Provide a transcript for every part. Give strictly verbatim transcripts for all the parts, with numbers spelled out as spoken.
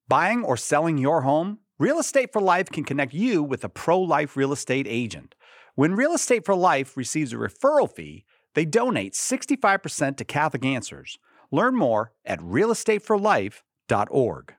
Buying or selling your home? Real Estate for Life can connect you with a pro-life real estate agent. When Real Estate for Life receives a referral fee, they donate sixty-five percent to Catholic Answers. Learn more at real estate for life dot org.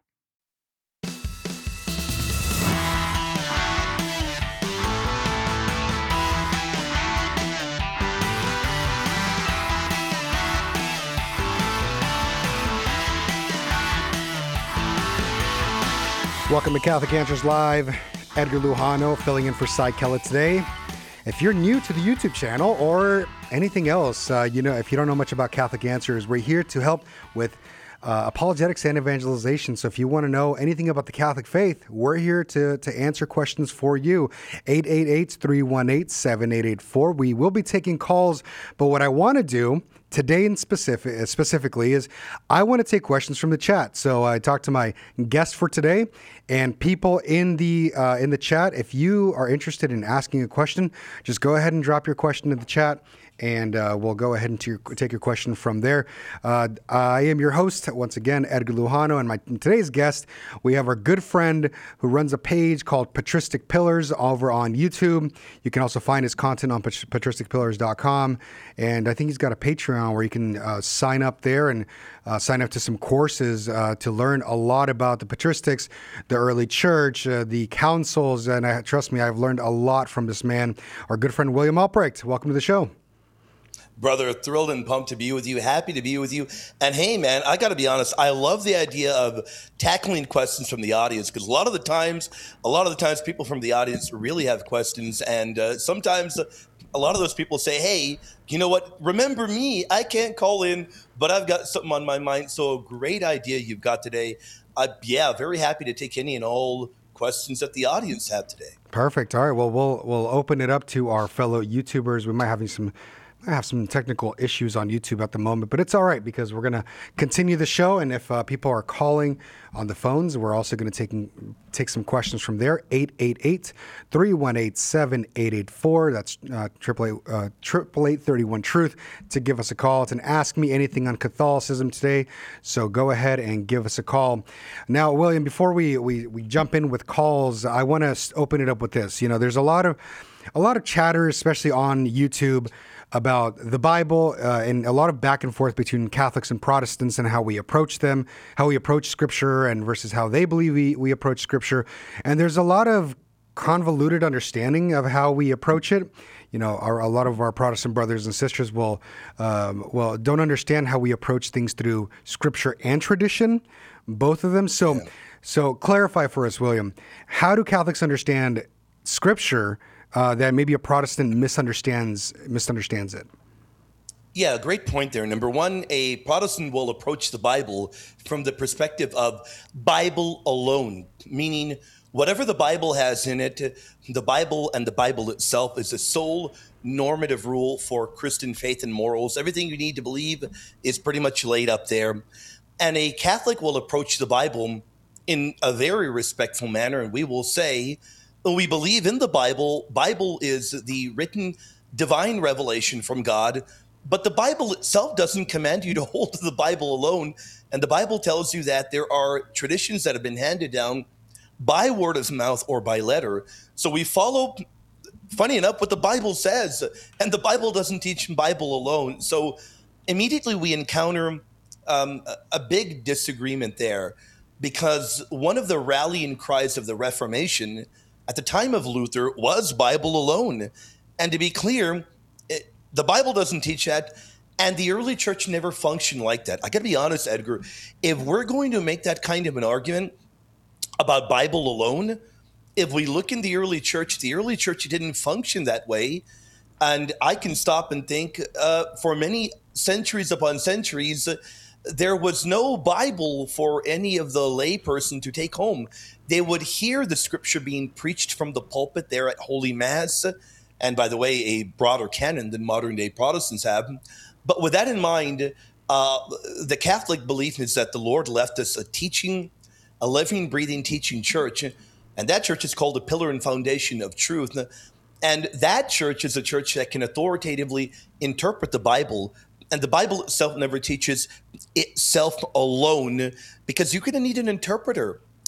Welcome to Catholic Answers Live. Edgar Lujano filling in for Cy Kellett today. If you're new to the YouTube channel or anything else, uh, you know, if you don't know much about Catholic Answers, we're here to help with uh, apologetics and evangelization. So if you want to know anything about the Catholic faith, we're here to, to answer questions for you. eight eight eight, three one eight, seven eight eight four. We will be taking calls, but what I want to do today in specific, specifically is I want to take questions from the chat. So I talked to my guest for today and people in the uh, in the chat. If you are interested in asking a question, just go ahead and drop your question in the chat, and uh, we'll go ahead and to, take your question from there. Uh, I am your host, once again, Edgar Lujano, and my today's guest, we have our good friend who runs a page called Patristic Pillars over on YouTube. You can also find his content on patristic pillars dot com, and I think he's got a Patreon where you can uh, sign up there and uh, sign up to some courses uh, to learn a lot about the patristics, the early church, uh, the councils, and I, trust me, I've learned a lot from this man, our good friend William Albrecht. Welcome to the show. Brother, thrilled and pumped to be with you. Happy to be with you. And hey, man, I got to be honest. I love the idea of tackling questions from the audience, because a lot of the times, a lot of the times people from the audience really have questions. And uh, sometimes a lot of those people say, hey, you know what? Remember me? I can't call in, but I've got something on my mind. So great idea you've got today. Uh, yeah, very happy to take any and all questions that the audience have today. Perfect. All right. Well, we'll we'll open it up to our fellow YouTubers. We might have some I have some technical issues on YouTube at the moment, but it's all right because we're going to continue the show. And if uh, people are calling on the phones, we're also going to take take some questions from there. eight eight eight, three one eight, seven eight eight four. That's uh, triple eight, uh, triple eight thirty-one truth to give us a call. It's an Ask Me Anything on Catholicism today. So go ahead and give us a call. Now, William, before we, we, we jump in with calls, I want to open it up with this. You know, there's a lot of a lot of chatter, especially on YouTube, about the Bible uh, and a lot of back and forth between Catholics and Protestants and how we approach them, how we approach Scripture and versus how they believe we, we approach Scripture. And there's a lot of convoluted understanding of how we approach it. You know, our, a lot of our Protestant brothers and sisters will, um, well, don't understand how we approach things through Scripture and tradition, both of them. So, yeah. so clarify for us, William, how do Catholics understand Scripture Uh, that maybe a Protestant misunderstands misunderstands it? Yeah, great point there. Number one, a Protestant will approach the Bible from the perspective of Bible alone, meaning whatever the Bible has in it, the Bible and the Bible itself is the sole normative rule for Christian faith and morals. Everything you need to believe is pretty much laid up there. And a Catholic will approach the Bible in a very respectful manner, and we will say, we believe in the Bible. Bible is the written divine revelation from God, but the Bible itself doesn't command you to hold to the Bible alone. And the Bible tells you that there are traditions that have been handed down by word of mouth or by letter. So we follow, funny enough, what the Bible says, and the Bible doesn't teach Bible alone. So immediately we encounter um, a big disagreement there, because one of the rallying cries of the Reformation at the time of Luther was Bible alone. And to be clear, it, the Bible doesn't teach that, and the early church never functioned like that. I got to be honest, Edgar, if we're going to make that kind of an argument about Bible alone, if we look in the early church, the early church didn't function that way. And I can stop and think uh, for many centuries upon centuries, there was no Bible for any of the layperson to take home. They would hear the Scripture being preached from the pulpit there at Holy Mass, and by the way, a broader canon than modern day Protestants have. But with that in mind, uh, the Catholic belief is that the Lord left us a teaching, a living, breathing, teaching church, and that church is called the pillar and foundation of truth. And that church is a church that can authoritatively interpret the Bible. And the Bible itself never teaches itself alone, because you're going to need an interpreter.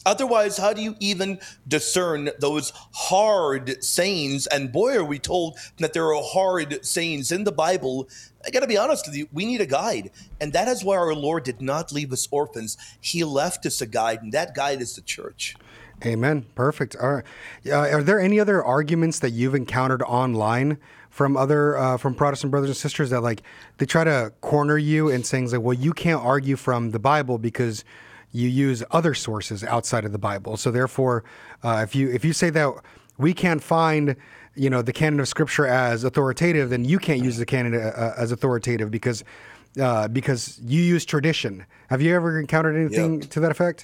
Otherwise, how do you even discern those hard sayings? And boy, are we told that there are hard sayings in the Bible. I got to be honest with you, we need a guide. And that is why our Lord did not leave us orphans. He left us a guide, and that guide is the church. Amen. Perfect. Are, uh, are there any other arguments that you've encountered online from other uh, from Protestant brothers and sisters that like they try to corner you and saying like, well, you can't argue from the Bible because you use other sources outside of the Bible. So therefore, uh, if you if you say that we can't find, you know, the canon of Scripture as authoritative, then you can't use the canon uh, as authoritative because uh, because you use tradition. Have you ever encountered anything yep. to that effect?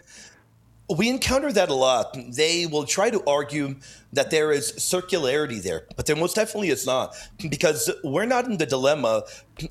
We encounter that a lot. They will try to argue that there is circularity there, but there most definitely is not, because we're not in the dilemma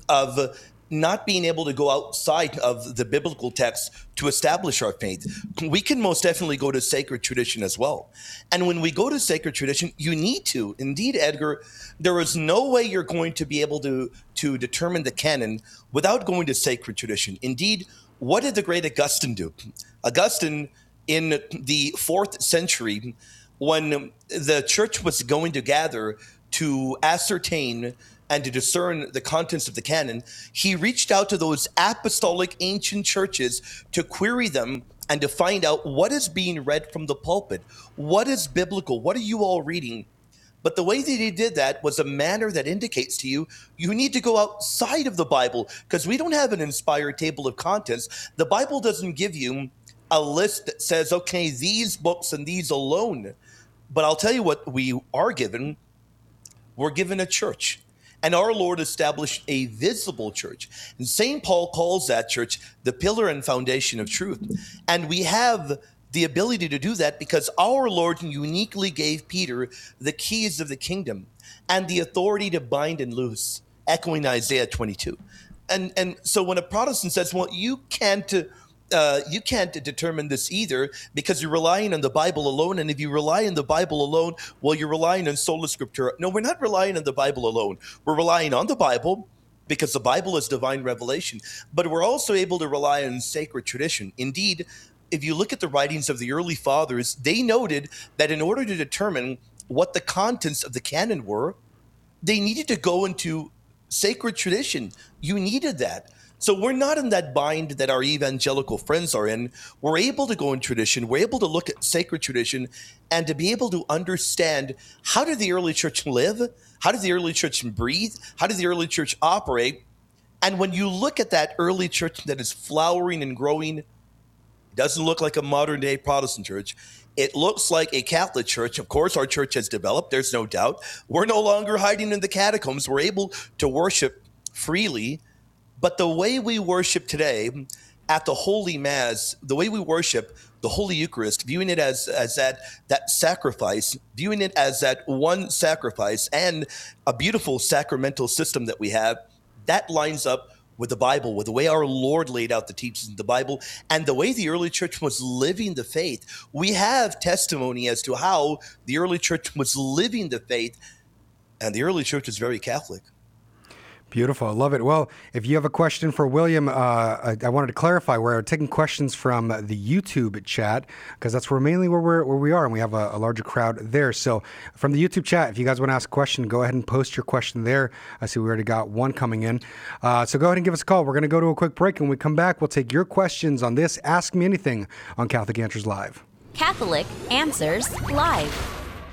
of not being able to go outside of the biblical text to establish our faith. We can most definitely go to sacred tradition as well. And when we go to sacred tradition, you need to. Indeed, Edgar, there is no way you're going to be able to, to determine the canon without going to sacred tradition. Indeed, what did the great Augustine do? Augustine, in the fourth century, when the church was going to gather to ascertain and to discern the contents of the canon, he reached out to those apostolic ancient churches to query them and to find out what is being read from the pulpit. What is biblical? What are you all reading? But the way that he did that was a manner that indicates to you, you need to go outside of the Bible, because we don't have an inspired table of contents. The Bible doesn't give you a list that says, okay, these books and these alone. But I'll tell you what we are given. We're given a church. And our Lord established a visible church. And Saint Paul calls that church the pillar and foundation of truth. And we have the ability to do that because our Lord uniquely gave Peter the keys of the kingdom and the authority to bind and loose, echoing Isaiah twenty-two. And and so when a Protestant says, well, you can't uh, you can't determine this either because you're relying on the Bible alone. And if you rely on the Bible alone, well, you're relying on sola scriptura. No, we're not relying on the Bible alone. We're relying on the Bible because the Bible is divine revelation. But we're also able to rely on sacred tradition. Indeed, if you look at the writings of the early fathers, they noted that in order to determine what the contents of the canon were, they needed to go into sacred tradition. You needed that. So we're not in that bind that our evangelical friends are in. We're able to go in tradition. We're able to look at sacred tradition and to be able to understand how did the early church live? How did the early church breathe? How did the early church operate? And when you look at that early church that is flowering and growing, it doesn't look like a modern day Protestant church. It looks like a Catholic church. Of course, our church has developed. There's no doubt. We're no longer hiding in the catacombs. We're able to worship freely. But the way we worship today at the Holy Mass, the way we worship the Holy Eucharist, viewing it as, as that, that sacrifice, viewing it as that one sacrifice and a beautiful sacramental system that we have, that lines up with the Bible, with the way our Lord laid out the teachings of the Bible and the way the early church was living the faith. We have testimony as to how the early church was living the faith, and the early church is very Catholic. Beautiful. I love it. Well, if you have a question for William, uh, I, I wanted to clarify we're taking questions from the YouTube chat because that's where mainly where, we're, where we are, and we have a, a larger crowd there. So from the YouTube chat, if you guys want to ask a question, go ahead and post your question there. I see we already got one coming in. Uh, so go ahead and give us a call. We're going to go to a quick break, and when we come back, we'll take your questions on this Ask Me Anything on Catholic Answers Live. Catholic Answers Live.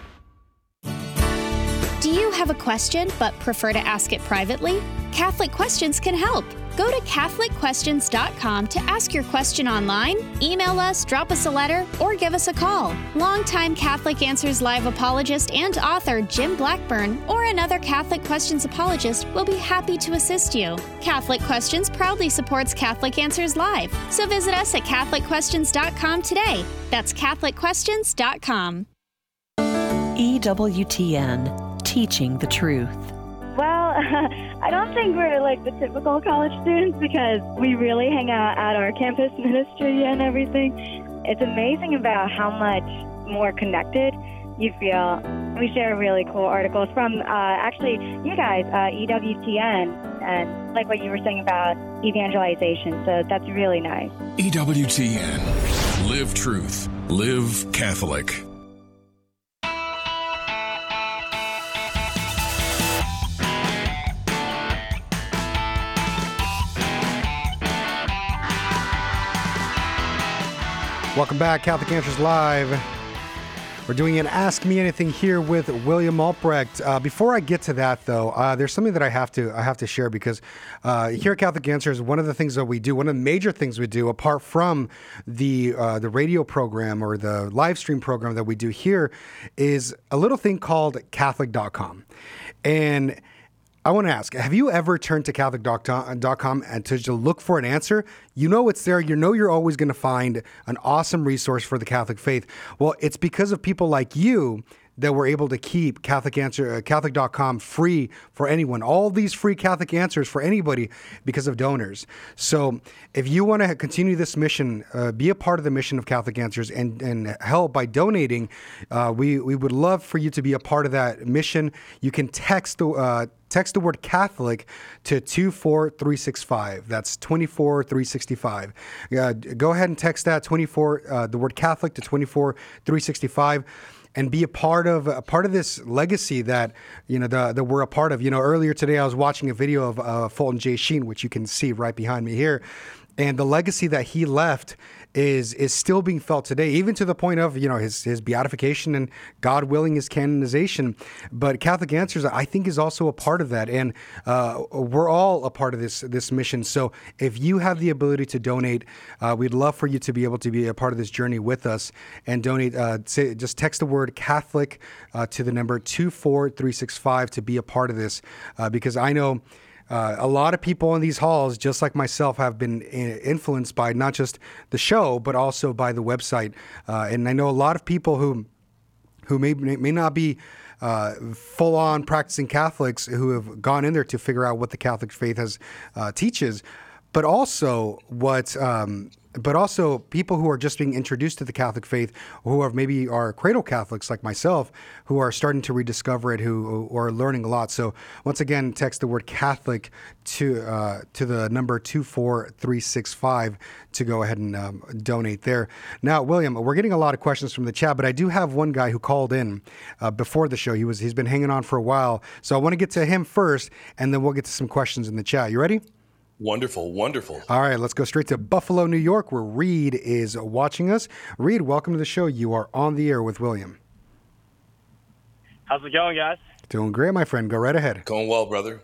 Do you have a question but prefer to ask it privately? Catholic Questions can help. Go to Catholic Questions dot com to ask your question online, email us, drop us a letter, or give us a call. Longtime Catholic Answers Live apologist and author Jim Blackburn or another Catholic Questions apologist will be happy to assist you. Catholic Questions proudly supports Catholic Answers Live, so visit us at Catholic Questions dot com today. That's Catholic Questions dot com. E W T N. Teaching the truth. Well, I don't think we're like the typical college students because we really hang out at our campus ministry and everything. It's amazing about how much more connected you feel. We share really cool articles from uh, actually you guys, uh, E W T N, and like what you were saying about evangelization. So that's really nice. E W T N. Live truth. Live Catholic. Welcome back, Catholic Answers Live. We're doing an Ask Me Anything here with William Albrecht. Uh, before I get to that, though, uh, there's something that I have to I have to share because uh, here at Catholic Answers, one of the things that we do, one of the major things we do, apart from the uh, the radio program or the live stream program that we do here, is a little thing called Catholic dot com. And I want to ask, have you ever turned to Catholic dot com and to look for an answer? You know it's there. You know you're always going to find an awesome resource for the Catholic faith. Well, it's because of people like you that we're able to keep Catholic Answer, uh, Catholic dot com free for anyone. All these free Catholic answers for anybody because of donors. So if you want to continue this mission, uh, be a part of the mission of Catholic Answers and, and help by donating, uh, we, we would love for you to be a part of that mission. You can text the uh, Text the word Catholic to two four three six five. That's two four three six five. Uh, go ahead and text that twenty-four, uh, the word Catholic to two four three six five. And be a part of a part of this legacy that you know the, that we're a part of. You know, earlier today I was watching a video of uh, Fulton J. Sheen, which you can see right behind me here, and the legacy that he left is is still being felt today, even to the point of you know his his beatification and, God willing, his canonization. But Catholic Answers, I think, is also a part of that, and uh, we're all a part of this this mission. So if you have the ability to donate, uh, we'd love for you to be able to be a part of this journey with us and donate. Uh, say, just text the word Catholic uh, to the number two four three six five to be a part of this, uh, because I know. Uh, a lot of people in these halls, just like myself, have been influenced by not just the show, but also by the website. Uh, and I know a lot of people who who may may not be uh, full-on practicing Catholics who have gone in there to figure out what the Catholic faith has uh, teaches, but also what. Um, But also people who are just being introduced to the Catholic faith, who are maybe are cradle Catholics like myself, who are starting to rediscover it, who, who are learning a lot. So once again, text the word Catholic to uh, to the number two four three six five to go ahead and um, donate there. Now, William, we're getting a lot of questions from the chat, but I do have one guy who called in uh, before the show. He was he's been hanging on for a while, so I want to get to him first, and then we'll get to some questions in the chat. You ready? Wonderful, wonderful. All right, let's go straight to Buffalo, New York, where Reed is watching us. Reed, welcome to the show. You are on the air with William. How's it going, guys? Doing great, my friend. Go right ahead. Going well, brother.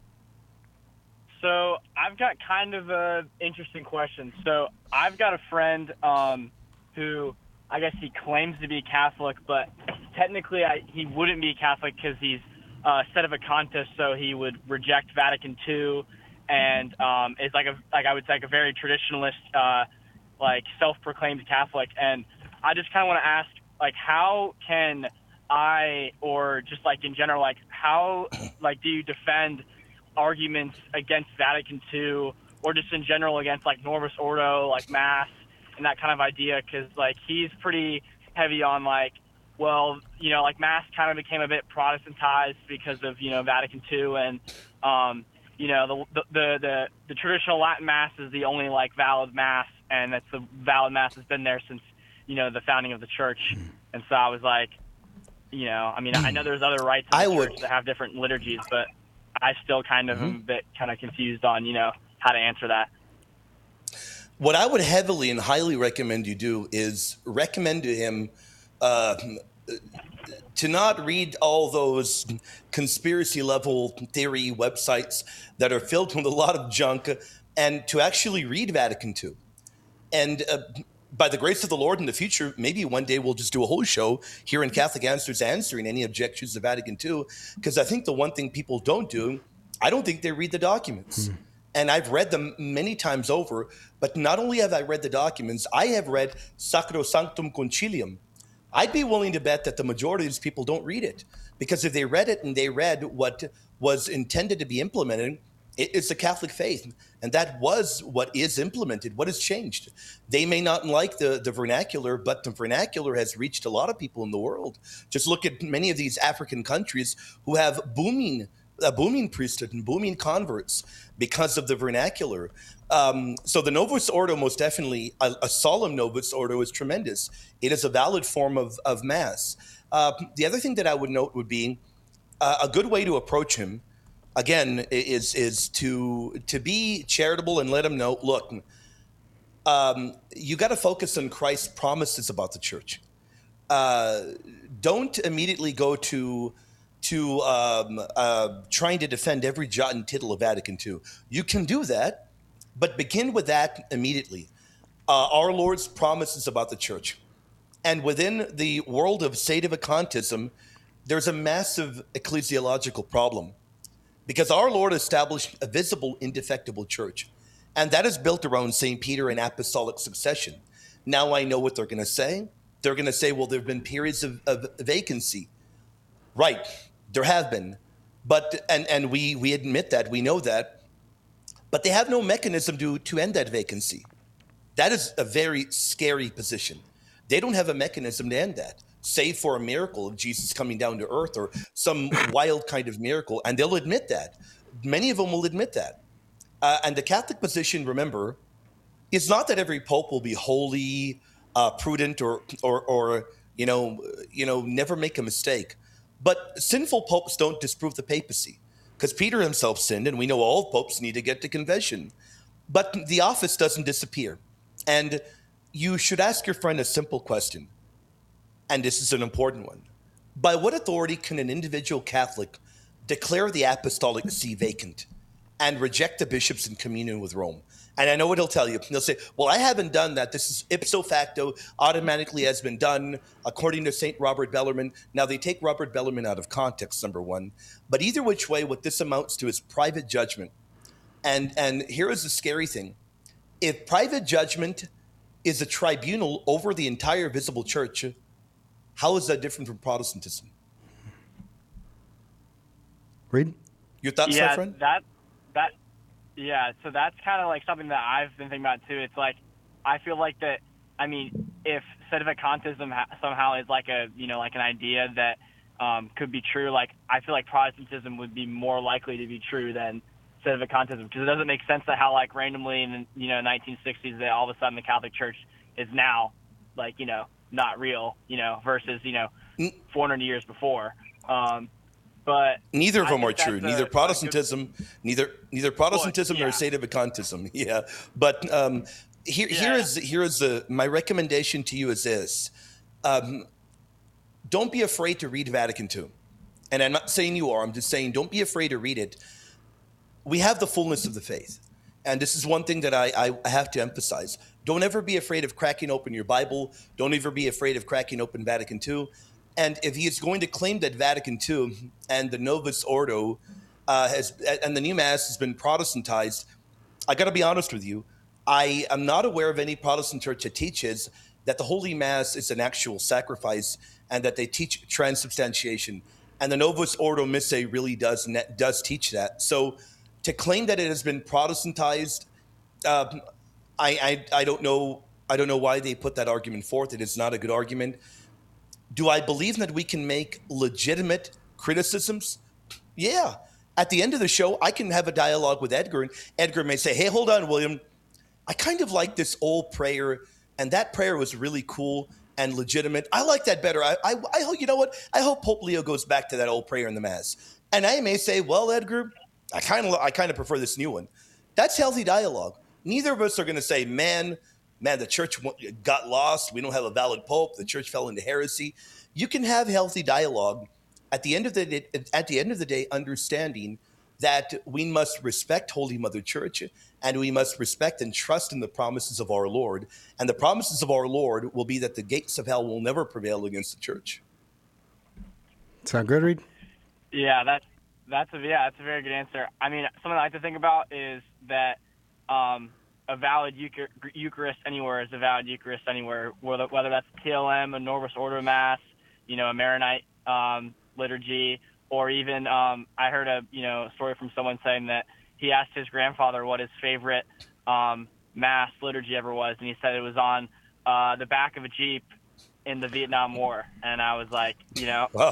So I've got kind of an interesting question. So I've got a friend um, who I guess he claims to be Catholic, but technically I, he wouldn't be Catholic because he's uh, set of a contest, so he would reject Vatican Two. And um, is like a like I would say like a very traditionalist, uh, like self-proclaimed Catholic. And I just kind of want to ask, like, how can I, or just like in general, like how like do you defend arguments against Vatican Two, or just in general against like Novus Ordo, like Mass, and that kind of idea? Because like he's pretty heavy on like, well, you know, like Mass kind of became a bit Protestantized because of you know Vatican Two, and um, you know, the, the the the traditional Latin Mass is the only like valid Mass, and that's the valid Mass has been there since, you know, the founding of the church. And so I was like, you know, I mean, I know there's other rites of the I church would, that have different liturgies, but I still kind of mm-hmm. am a bit kind of confused on, you know, how to answer that. What I would heavily and highly recommend you do is recommend to him uh, to not read all those conspiracy level theory websites that are filled with a lot of junk, and to actually read Vatican Two. And uh, by the grace of the Lord in the future, maybe one day we'll just do a whole show here in Catholic Answers answering any objections to Vatican Two, because I think the one thing people don't do, I don't think they read the documents. Mm. And I've read them many times over, but not only have I read the documents, I have read Sacrosanctum Concilium. I'd be willing to bet that the majority of these people don't read it, because if they read it and they read what was intended to be implemented, it's the Catholic faith. And that was what is implemented. What has changed? They may not like the, the vernacular, but the vernacular has reached a lot of people in the world. Just look at many of these African countries who have booming a booming priesthood and booming converts because of the vernacular. Um, so the Novus Ordo, most definitely, a, a solemn Novus Ordo is tremendous. It is a valid form of, of Mass. Uh, the other thing that I would note would be uh, a good way to approach him, again, is is to to be charitable and let him know, look, um, you got to focus on Christ's promises about the church. Uh, don't immediately go to to um, uh, trying to defend every jot and tittle of Vatican two. You can do that, but begin with that immediately. Uh, our Lord's promises about the church. And within the world of sedevacantism, there's a massive ecclesiological problem because our Lord established a visible, indefectible church. And that is built around Saint Peter and apostolic succession. Now I know what they're going to say. They're going to say, well, there have been periods of, of vacancy. Right, there have been. But and, and we, we admit that, we know that. But they have no mechanism to, to end that vacancy. That is a very scary position. They don't have a mechanism to end that, save for a miracle of Jesus coming down to earth or some wild kind of miracle. And they'll admit that. Many of them will admit that. Uh, and the Catholic position, remember, is not that every pope will be holy, uh, prudent, or, or, or you know, you know, never make a mistake. But sinful popes don't disprove the papacy, because Peter himself sinned, and we know all popes need to get to confession. But the office doesn't disappear. And you should ask your friend a simple question, and this is an important one. By what authority can an individual Catholic declare the apostolic see vacant and reject the bishops in communion with Rome? And I know what he'll tell you. He'll say, well, I haven't done that. This is ipso facto, automatically has been done, according to Saint Robert Bellarmine. Now, they take Robert Bellarmine out of context, number one. But either which way, what this amounts to is private judgment. And, and here is the scary thing. If private judgment is a tribunal over the entire visible church, how is that different from Protestantism? Reed? Your thoughts, yeah, my friend? that that yeah. So that's kind of like something that I've been thinking about too. It's like I feel like that. I mean, if sedevacantism ha- somehow is like a you know like an idea that um, could be true, like I feel like Protestantism would be more likely to be true than sedevacantism, because it doesn't make sense that how like randomly in the you know nineteen sixties that all of a sudden the Catholic Church is now like you know not real, you know, versus you know four hundred years before. Um, But neither of I them are think true. that's Neither a- Protestantism, neither neither Protestantism Well, nor yeah. sedevacantism. Yeah, but um, here here Yeah. is here is the my recommendation to you is this: um, don't be afraid to read Vatican two. And I'm not saying you are. I'm just saying don't be afraid to read it. We have the fullness of the faith, and this is one thing that I, I have to emphasize. Don't ever be afraid of cracking open your Bible. Don't ever be afraid of cracking open Vatican two. And if he is going to claim that Vatican two and the Novus Ordo uh, has and the new Mass has been Protestantized, I got to be honest with you. I am not aware of any Protestant church that teaches that the Holy Mass is an actual sacrifice and that they teach transubstantiation. And the Novus Ordo Missae really does does teach that. So to claim that it has been Protestantized, um, I, I I don't know I don't know why they put that argument forth. It is not a good argument. Do I believe that we can make legitimate criticisms? Yeah. At the end of the show, I can have a dialogue with Edgar, and Edgar may say, hey, hold on, William. I kind of like this old prayer, and that prayer was really cool and legitimate. I like that better. I, I, I hope, you know what? I hope Pope Leo goes back to that old prayer in the Mass. And I may say, well, Edgar, I kind of I kind of prefer this new one. That's healthy dialogue. Neither of us are going to say, man, man, the church got lost. We don't have a valid pope. The church fell into heresy. You can have healthy dialogue. At the end of the day, at the end of the day, understanding that we must respect Holy Mother Church, and we must respect and trust in the promises of our Lord. And the promises of our Lord will be that the gates of hell will never prevail against the church. Sound good, Reed? Yeah, that's that's a yeah, that's a very good answer. I mean, something I like to think about is that um, a valid Euchar- Eucharist anywhere is a valid Eucharist anywhere, whether whether that's T L M, a Novus Ordo Mass, you know, a Maronite um, liturgy, or even um, I heard a you know story from someone saying that he asked his grandfather what his favorite um, Mass liturgy ever was, and he said it was on uh, the back of a Jeep in the Vietnam War. And I was like, you know, Wow. that's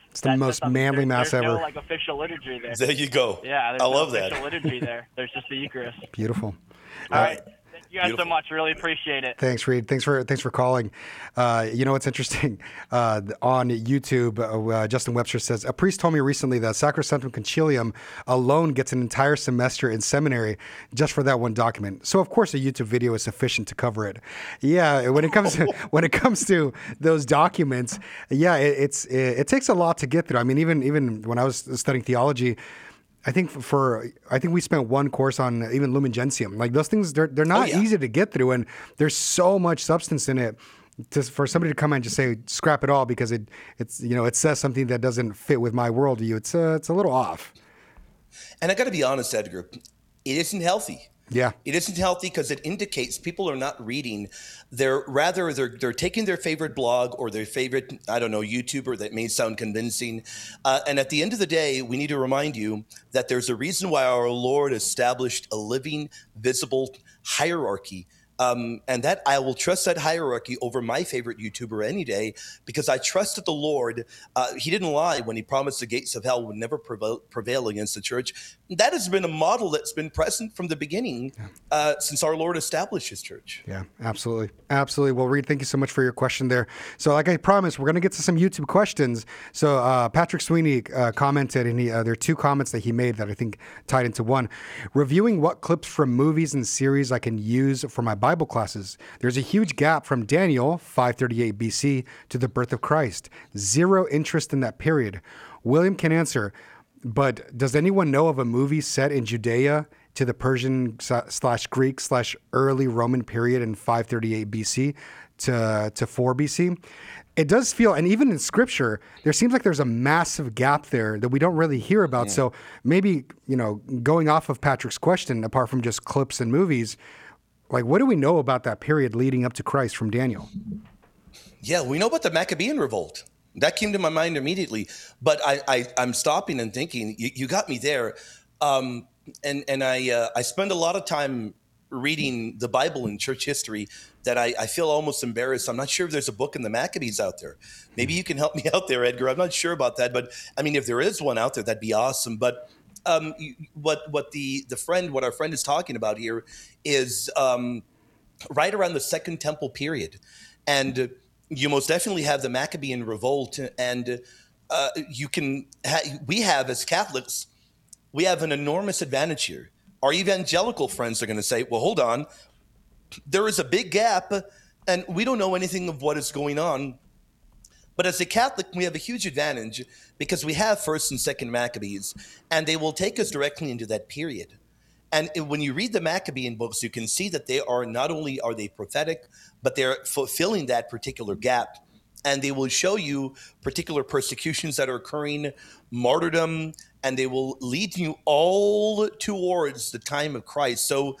It's the That- most that's- manly there's, mass there's ever. No, like official liturgy there. There you go. Yeah, there's I no love that. official liturgy there. There's just the Eucharist. Beautiful. All right. Thank you guys Beautiful. so much. Really appreciate it. Thanks, Reed. Thanks for thanks for calling. Uh, you know what's interesting? Uh, on YouTube, uh, uh, Justin Webster says, a priest told me recently that Sacrosanctum Concilium alone gets an entire semester in seminary just for that one document. So of course a YouTube video is sufficient to cover it. Yeah, when it comes to when it comes to those documents, yeah, it, it's it, it takes a lot to get through. I mean, even even when I was studying theology, I think for I think we spent one course on even Lumen Gentium. Like those things, they're they're not Oh, yeah. easy to get through, and there's so much substance in it. To, for somebody to come and just say scrap it all because it it's you know it says something that doesn't fit with my worldview, it's uh, it's a little off. And I got to be honest, Edgar, it isn't healthy. Yeah. It isn't healthy because it indicates people are not reading. They're rather they're they're taking their favorite blog or their favorite, I don't know, YouTuber that may sound convincing. Uh, and at the end of the day, we need to remind you that there's a reason why our Lord established a living, visible hierarchy. Um, and that I will trust that hierarchy over my favorite YouTuber any day because I trust that the Lord, uh, he didn't lie when he promised the gates of hell would never prevail, prevail against the church. That has been a model that's been present from the beginning uh, since our Lord established his church. Yeah, absolutely. Absolutely. Well, Reed, thank you so much for your question there. So like I promised, we're going to get to some YouTube questions. So uh, Patrick Sweeney uh, commented, and he, uh, there are two comments that he made that I think tied into one. Reviewing what clips from movies and series I can use for my Bible classes. There's a huge gap from Daniel, five thirty-eight B C, to the birth of Christ. Zero interest in that period. William can answer, but does anyone know of a movie set in Judea to the Persian slash Greek slash early Roman period in five thirty-eight B C to, to four B C? It does feel, and even in scripture, there seems like there's a massive gap there that we don't really hear about. Yeah. So maybe, you know, going off of Patrick's question, apart from just clips and movies, like what do we know about that period leading up to Christ from Daniel? Yeah, we know about the Maccabean revolt. That came to my mind immediately. But I, I, I'm stopping and thinking, you, you got me there. Um, and and I, uh, I spend a lot of time reading the Bible in church history that I, I feel almost embarrassed. I'm not sure if there's a book in the Maccabees out there. Maybe you can help me out there, Edgar. I'm not sure about that. But I mean, if there is one out there, that'd be awesome. But um, what what the, the friend, what our friend is talking about here is um, right around the Second Temple period. And uh, you most definitely have the Maccabean revolt. And uh, you can ha- we have, as Catholics, we have an enormous advantage here. Our evangelical friends are going to say, well, hold on. There is a big gap, and we don't know anything of what is going on. But as a Catholic, we have a huge advantage because we have First and Second Maccabees, and they will take us directly into that period. And when you read the Maccabean books, you can see that they are not only are they prophetic, but they're fulfilling that particular gap. And they will show you particular persecutions that are occurring, martyrdom, and they will lead you all towards the time of Christ. So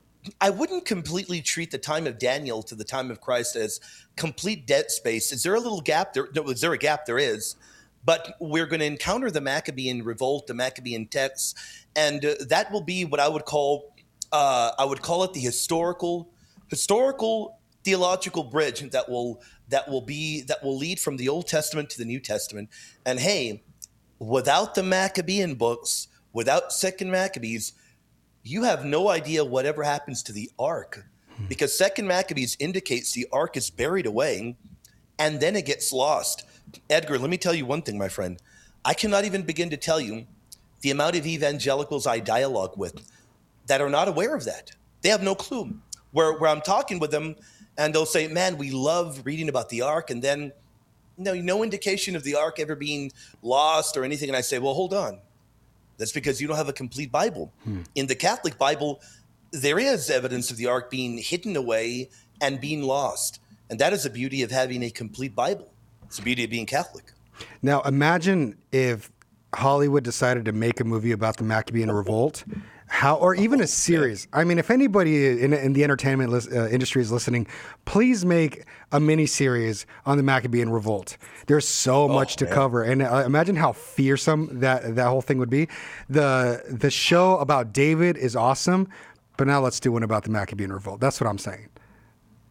I wouldn't completely treat the time of Daniel to the time of Christ as complete dead space. Is there a little gap? There, no, is there a gap? There is. But we're going to encounter the Maccabean revolt, the Maccabean texts, and uh, that will be what I would call, uh, I would call it the historical, historical theological bridge that will that will be that will lead from the Old Testament to the New Testament. And hey, without the Maccabean books, without Second Maccabees, you have no idea whatever happens to the Ark, because Second Maccabees indicates the Ark is buried away, and then it gets lost. Edgar, let me tell you one thing, my friend. I cannot even begin to tell you the amount of evangelicals I dialogue with that are not aware of that. They have no clue. Where where I'm talking with them, and they'll say, man, we love reading about the Ark, and then no, no indication of the Ark ever being lost or anything. And I say, well, hold on. That's because you don't have a complete Bible. Hmm. In the Catholic Bible, there is evidence of the Ark being hidden away and being lost. And that is the beauty of having a complete Bible. It's the beauty of being Catholic. Now, imagine if Hollywood decided to make a movie about the Maccabean Revolt, how, or even a series. I mean, if anybody in, in the entertainment lis- uh, industry is listening, please make a mini series on the Maccabean Revolt. There's so oh, much to man. cover, and uh, imagine how fearsome that that whole thing would be. the The show about David is awesome, but now let's do one about the Maccabean Revolt. That's what I'm saying.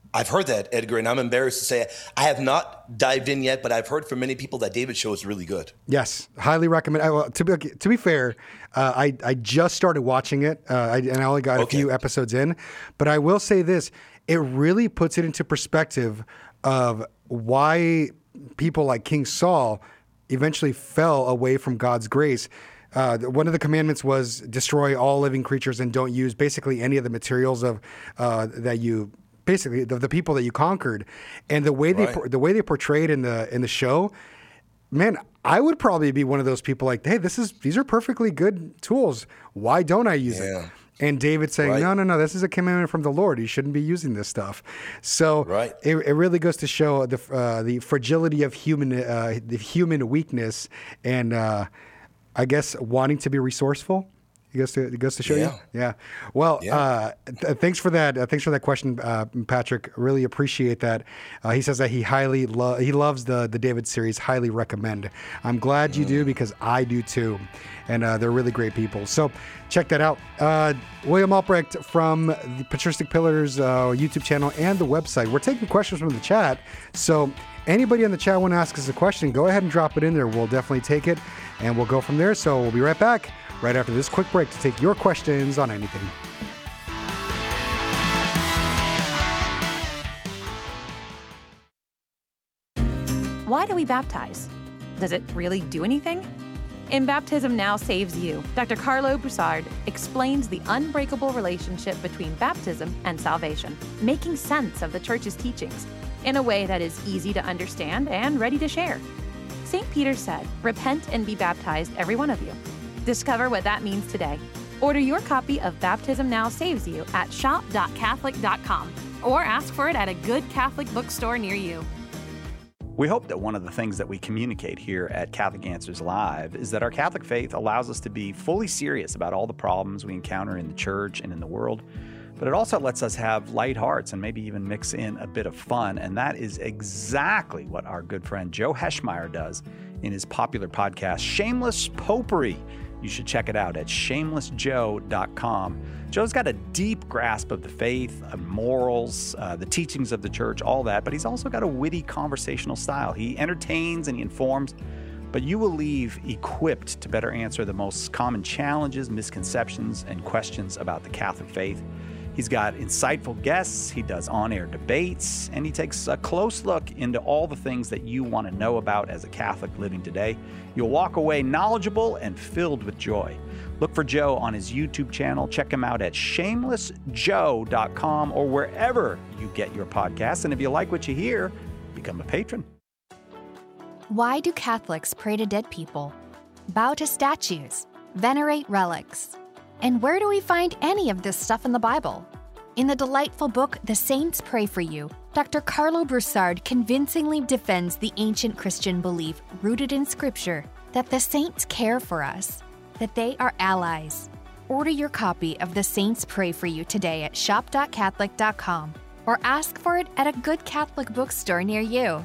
I've heard that, Edgar, and I'm embarrassed to say I have not dived in yet, but I've heard from many people that David's show is really good. Yes, highly recommend. I, well, to be to be fair, uh, I I just started watching it, uh, I, and I only got Okay. a few episodes in. But I will say this: it really puts it into perspective of why people like King Saul eventually fell away from God's grace. Uh, one of the commandments was destroy all living creatures and don't use basically any of the materials of uh, that you. Basically, the, the people that you conquered, and the way they Right. the way they portrayed in the in the show, man, I would probably be one of those people like, hey, this is these are perfectly good tools. Why don't I use Yeah. it? And David saying, Right. no, no, no, this is a commandment from the Lord. You shouldn't be using this stuff. So Right. it, it really goes to show the uh, the fragility of human uh, the human weakness, and uh, I guess wanting to be resourceful. It goes to it goes to show Yeah. you. Yeah. Well, Yeah. Uh, th- thanks for that. Uh, thanks for that question, uh, Patrick. Really appreciate that. Uh, he says that he highly lo- he loves the the David series. Highly recommend. I'm glad you do because I do too, and uh, they're really great people. So check that out. Uh, William Albrecht from the Patristic Pillars uh, YouTube channel and the website. We're taking questions from the chat. So anybody in the chat want to ask us a question, go ahead and drop it in there. We'll definitely take it, and we'll go from there. So we'll be right back. Right after this quick break to take your questions on anything. Why do we baptize? Does it really do anything? In Baptism Now Saves You, Doctor Carlo Broussard explains the unbreakable relationship between baptism and salvation, making sense of the Church's teachings in a way that is easy to understand and ready to share. Saint Peter said, "Repent and be baptized, every one of you." Discover what that means today. Order your copy of Baptism Now Saves You at shop dot catholic dot com or ask for it at a good Catholic bookstore near you. We hope that one of the things that we communicate here at Catholic Answers Live is that our Catholic faith allows us to be fully serious about all the problems we encounter in the church and in the world, but it also lets us have light hearts and maybe even mix in a bit of fun. And that is exactly what our good friend Joe Heschmeyer does in his popular podcast, Shameless Popery. You should check it out at shameless joe dot com. Joe's got a deep grasp of the faith, of morals, uh, the teachings of the church, all that, but he's also got a witty conversational style. He entertains and he informs, but you will leave equipped to better answer the most common challenges, misconceptions, and questions about the Catholic faith. He's got insightful guests, he does on-air debates, and he takes a close look into all the things that you want to know about as a Catholic living today. You'll walk away knowledgeable and filled with joy. Look for Joe on his YouTube channel. Check him out at shameless joe dot com or wherever you get your podcasts. And if you like what you hear, become a patron. Why do Catholics pray to dead people, bow to statues, venerate relics? And where do we find any of this stuff in the Bible? In the delightful book, The Saints Pray for You, Doctor Carlo Broussard convincingly defends the ancient Christian belief rooted in Scripture that the saints care for us, that they are allies. Order your copy of The Saints Pray for You today at shop dot catholic dot com or ask for it at a good Catholic bookstore near you.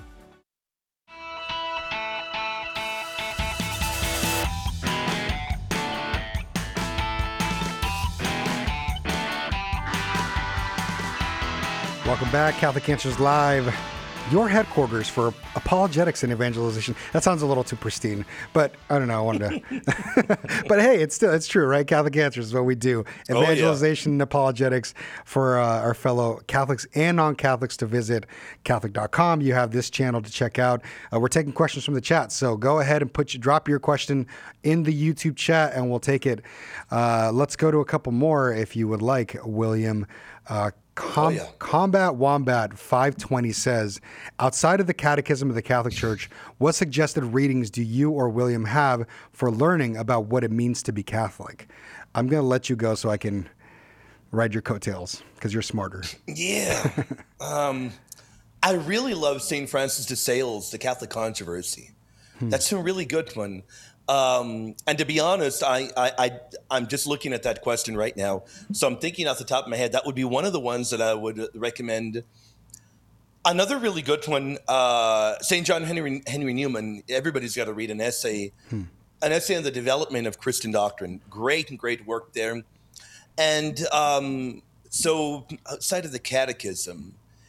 Welcome back, Catholic Answers Live, your headquarters for apologetics and evangelization. That sounds a little too pristine, but I don't know. I wanted to, but hey, it's still it's true, right? Catholic Answers is what we do: evangelization and apologetics for uh, our fellow Catholics and non-Catholics. To visit Catholic dot com, you have this channel to check out. Uh, we're taking questions from the chat, so go ahead and put your, drop your question in the YouTube chat, and we'll take it. Uh, let's go to a couple more, if you would like, William. Uh, Com- Oh, yeah. Combat Wombat five twenty says, outside of the Catechism of the Catholic Church, what suggested readings do you or William have for learning about what it means to be Catholic? I'm going to let you go so I can ride your coattails because you're smarter. Yeah. um, I really love Saint Francis de Sales, The Catholic Controversy. Hmm. That's a really good one. Um, and to be honest, I, I, I, I'm just looking at that question right now. So I'm thinking off the top of my head, that would be one of the ones that I would recommend. Another really good one, uh, Saint John Henry, Henry Newman. Everybody's got to read an essay, hmm. an essay on the development of Christian doctrine. Great and great work there. And um, so outside of the Catechism,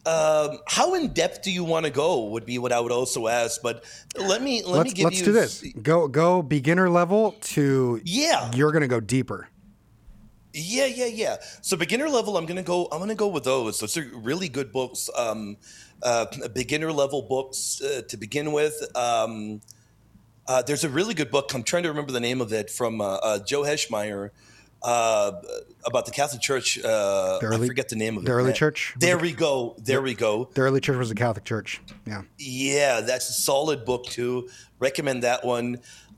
Um, how in depth do you want to go? Would be what I would also ask. But let me let let's, me give let's you. do this. Go go beginner level to yeah. You're going to go deeper. Yeah, yeah, yeah. So beginner level, I'm gonna go. I'm gonna go with those. Those are really good books. Um, uh, beginner level books uh, to begin with. Um, uh, there's a really good book. I'm trying to remember the name of it from uh, uh, Joe Heschmeyer. Uh, about the Catholic Church. Uh, the early, I forget the name of the it. The early man. church? There we go. There the, we go. The early church was a Catholic church. Yeah. Yeah, that's a solid book too. Recommend that one.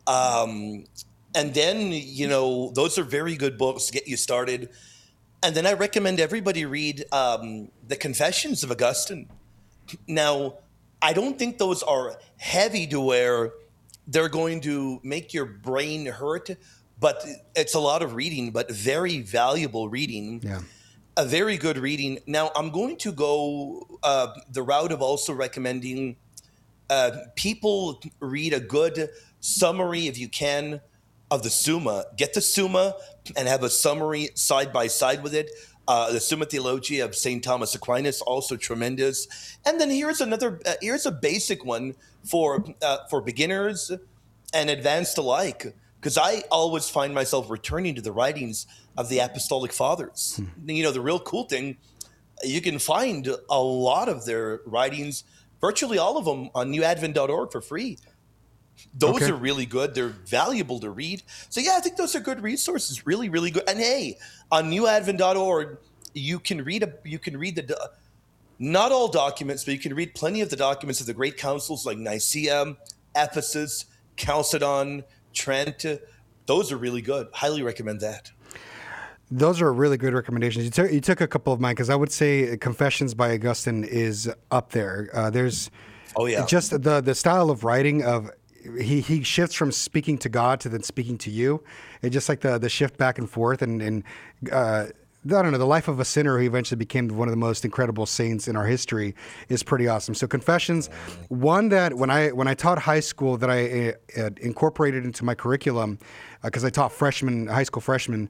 Um, and then, you know, those are very good books to get you started. And then I recommend everybody read um, The Confessions of Augustine. Now, I don't think those are heavy to where they're going to make your brain hurt, but it's a lot of reading, but very valuable reading. Yeah. A very good reading. Now, I'm going to go uh, the route of also recommending uh, people read a good summary, if you can, of the Summa. Get the Summa and have a summary side by side with it. Uh, the Summa Theologia of Saint Thomas Aquinas, also tremendous. And then here's another. Uh, here's a basic one for uh, for beginners and advanced alike. Because I always find myself returning to the writings of the Apostolic Fathers. Hmm. You know, the real cool thing, you can find a lot of their writings, virtually all of them, on new advent dot org for free. Those okay. are really good. They're valuable to read. So, yeah, I think those are good resources. Really, really good. And, hey, on new advent dot org, you can read a, you can read the not all documents, but you can read plenty of the documents of the great councils like Nicaea, Ephesus, Chalcedon, Trent. Those are really good. Highly recommend that. Those are really good recommendations. You took you took a couple of mine because I would say Confessions by Augustine is up there. Uh, there's oh yeah, just the the style of writing of he he shifts from speaking to God to then speaking to you. It's just like the the shift back and forth and and. Uh, I don't know, the life of a sinner who eventually became one of the most incredible saints in our history is pretty awesome. So Confessions, one that when I when I taught high school that I uh, incorporated into my curriculum because uh, I taught freshmen, high school freshmen.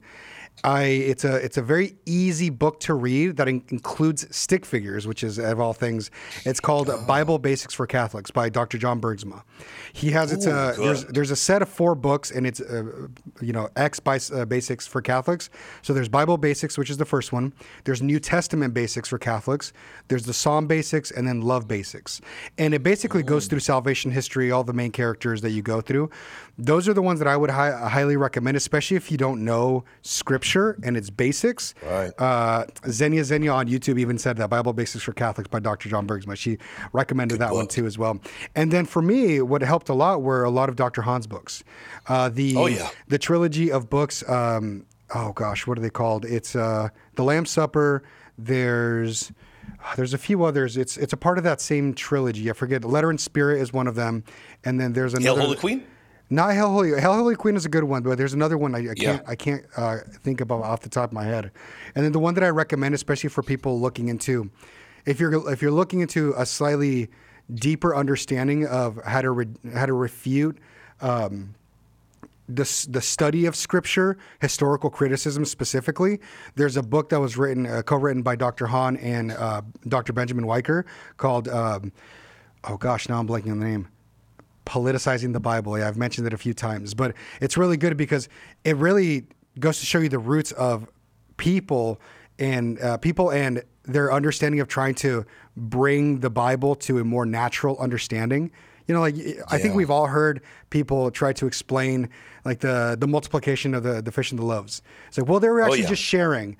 I it's a it's a very easy book to read that in, includes stick figures, which is of all things. It's called oh. Bible Basics for Catholics by Doctor John Bergsma. He has it's Ooh, a there's there's a set of four books and it's uh, you know X by, uh, Basics for Catholics. So there's Bible Basics, which is the first one. There's New Testament Basics for Catholics. There's the Psalm Basics and then Love Basics. And it basically Ooh. goes through salvation history, all the main characters that you go through. Those are the ones that I would hi- highly recommend, especially if you don't know Scripture and its basics. Right. Uh, Xenia Xenia on YouTube even said that Bible Basics for Catholics by Doctor John Bergsma. She recommended Good that book. one too as well. And then for me, what helped a lot were a lot of Doctor Hahn's books. Uh, the oh, yeah. the trilogy of books. Um, oh gosh, what are they called? It's uh, the Lamb's Supper. There's There's a few others. It's it's a part of that same trilogy. I forget. Letter and Spirit is one of them, and then there's another. Hail Holy Queen. Not Hail Holy. Hail Holy Queen is a good one, but there's another one I, I can't yeah. I can't uh, think about off the top of my head. And then the one that I recommend, especially for people looking into, if you're if you're looking into a slightly deeper understanding of how to re, how to refute. Um, The, the study of Scripture, historical criticism specifically. There's a book that was written, uh, co-written by Doctor Hahn and uh, Doctor Benjamin Weicker called, um, oh gosh, now I'm blanking on the name, Politicizing the Bible. Yeah, I've mentioned it a few times, but it's really good because it really goes to show you the roots of people and uh, people and their understanding of trying to bring the Bible to a more natural understanding. You know, like I yeah. think we've all heard people try to explain like the, the multiplication of the, the fish and the loaves. It's like, well, they were actually oh, yeah. just sharing,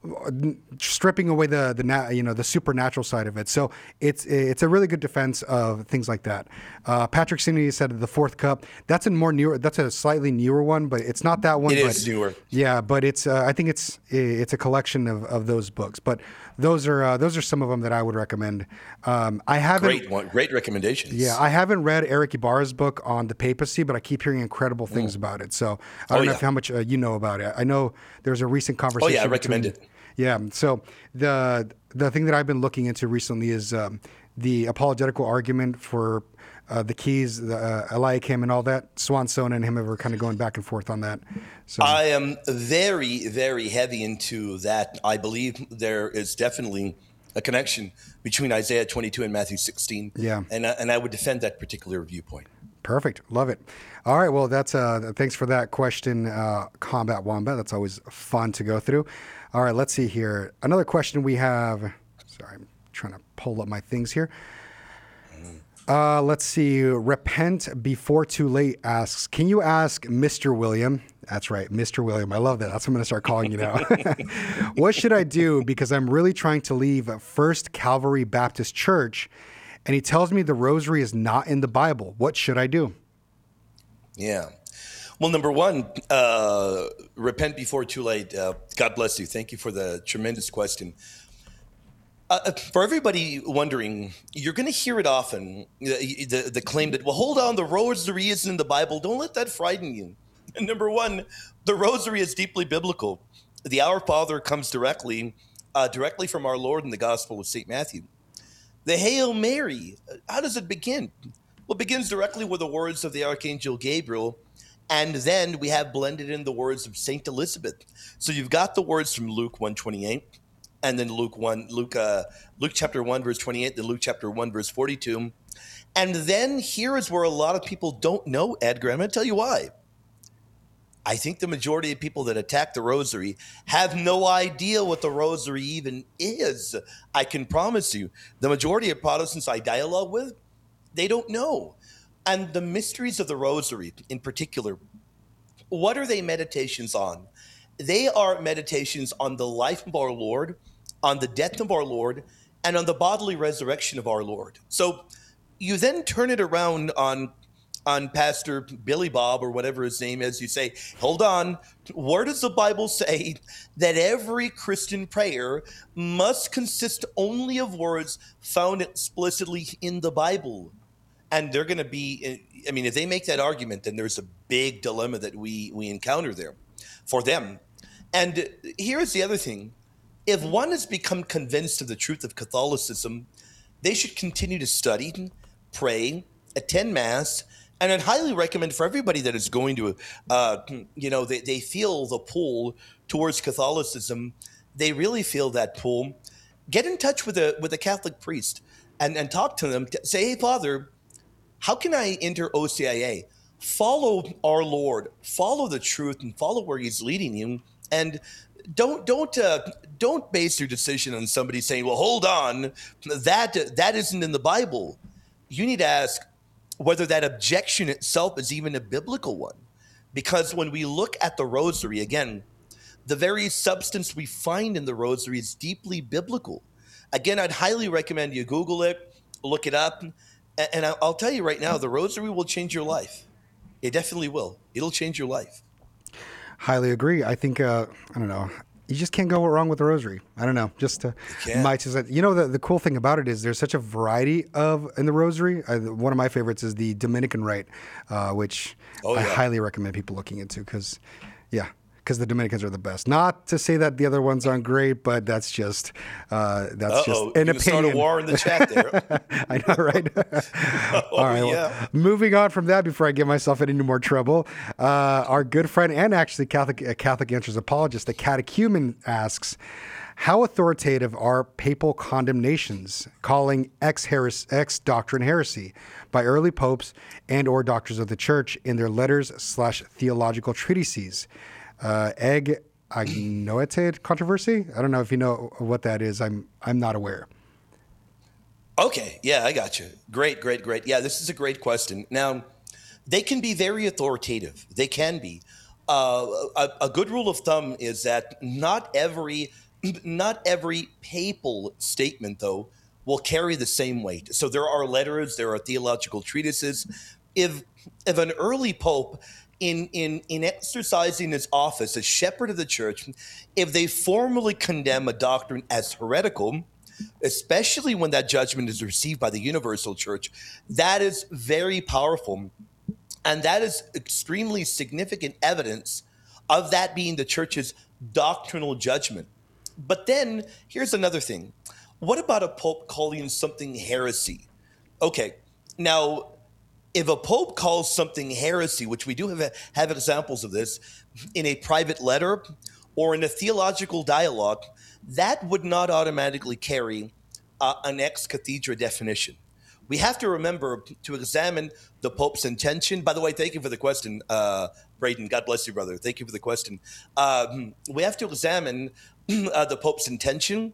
stripping away the the na- you know the supernatural side of it. So it's it's a really good defense of things like that. Uh, Patrick Sinney said the Fourth Cup. That's a more newer. That's a slightly newer one, but it's not that one. It but, is newer. Yeah, but it's uh, I think it's it's a collection of, of those books. But those are uh, those are some of them that I would recommend. Um, I haven't great one, great recommendations. Yeah, I haven't read Eric Ibarra's book on the papacy, but I keep hearing incredible things mm. about it. So I don't oh, know yeah. if how much uh, you know about it. I know there's a recent conversation. Oh yeah, I recommend between, it. Yeah. So the the thing that I've been looking into recently is um, the apologetical argument for uh, the keys, the uh, Eliakim, and all that. Swan Sona and him were kind of going back and forth on that. So I am very, very heavy into that. I believe there is definitely a connection between Isaiah twenty-two and Matthew sixteen. Yeah. And, I- and I would defend that particular viewpoint. Perfect. Love it. All right. Well, that's uh, thanks for that question, uh, Combat Wombat. That's always fun to go through. All right. Let's see here. Another question we have. Sorry, I'm trying to pull up my things here. Uh, let's see. Repent Before Too Late asks, can you ask Mister William? That's right, Mister William. I love that. That's what I'm going to start calling you now. What should I do? Because I'm really trying to leave First Calvary Baptist Church, and he tells me the rosary is not in the Bible. What should I do? Yeah. Well, number one, uh, repent before too late. Uh, God bless you. Thank you for the tremendous question. Uh, for everybody wondering, you're going to hear it often, the, the, the claim that, well, hold on, the rosary isn't in the Bible. Don't let that frighten you. And number one, the rosary is deeply biblical. The Our Father comes directly, uh, directly from our Lord in the Gospel of Saint Matthew. The Hail Mary, how does it begin? Well, it begins directly with the words of the Archangel Gabriel, and then we have blended in the words of Saint Elizabeth. So you've got the words from Luke one twenty-eight, and then Luke one, Luke, uh, Luke chapter one, verse twenty-eight, then Luke chapter one, verse forty-two. And then here is where a lot of people don't know, Edgar. I'm going to tell you why. I think the majority of people that attack the rosary have no idea what the rosary even is. I can promise you, the majority of Protestants I dialogue with, they don't know. And the mysteries of the rosary in particular, what are they meditations on? They are meditations on the life of our Lord, on the death of our Lord, and on the bodily resurrection of our Lord. So you then turn it around on on Pastor Billy Bob or whatever his name is. You say, hold on, where does the Bible say that every Christian prayer must consist only of words found explicitly in the Bible? And they're going to be, I mean, if they make that argument, then there's a big dilemma that we, we encounter there for them. And here's the other thing. If one has become convinced of the truth of Catholicism, they should continue to study, pray, attend Mass, and I'd highly recommend for everybody that is going to, uh, you know, they, they feel the pull towards Catholicism, they really feel that pull, get in touch with a with a Catholic priest and, and talk to them. Say, hey, Father, how can I enter O C I A? Follow our Lord, follow the truth, and follow where He's leading you. And don't don't uh, don't base your decision on somebody saying, well, hold on, that that isn't in the Bible. You need to ask whether that objection itself is even a biblical one. Because when we look at the rosary, again, the very substance we find in the rosary is deeply biblical. Again, I'd highly recommend you Google it, look it up, and I'll tell you right now, the rosary will change your life. It definitely will. It'll change your life. Highly agree. I think, uh, I don't know, you just can't go wrong with the rosary. I don't know. Just uh, my two cents. You know, the, the cool thing about it is there's such a variety of in the rosary. I, one of my favorites is the Dominican Rite, uh, which oh, yeah. I highly recommend people looking into because, yeah, because the Dominicans are the best. Not to say that the other ones aren't great, but that's just uh, that's Uh-oh, just an an opinion. Start a war in the chat there. I know, right? oh, All right. yeah. Well, moving on from that, before I get myself in any more trouble, uh, our good friend and actually Catholic uh, Catholic Answers apologist, the catechumen, asks, how authoritative are papal condemnations calling X, heres- X doctrine heresy by early popes and or doctors of the church in their letters slash theological treatises? Uh, egg agnoetate controversy. I don't know if you know what that is. I'm I'm not aware. Okay, yeah, I got you. Great, great, great. Yeah, this is a great question. Now, they can be very authoritative. They can be. Uh, a, a good rule of thumb is that not every not every papal statement, though, will carry the same weight. So there are letters, there are theological treatises. If if an early pope In, in in exercising his office as shepherd of the church, if they formally condemn a doctrine as heretical, especially when that judgment is received by the universal church, that is very powerful. And that is extremely significant evidence of that being the church's doctrinal judgment. But then here's another thing. What about a pope calling something heresy? Okay, now, if a pope calls something heresy, which we do have, have examples of this, in a private letter or in a theological dialogue, that would not automatically carry uh, an ex cathedra definition. We have to remember to examine the Pope's intention. By the way, thank you for the question, uh, Braden. God bless you, brother. Thank you for the question. Um, we have to examine uh, the Pope's intention,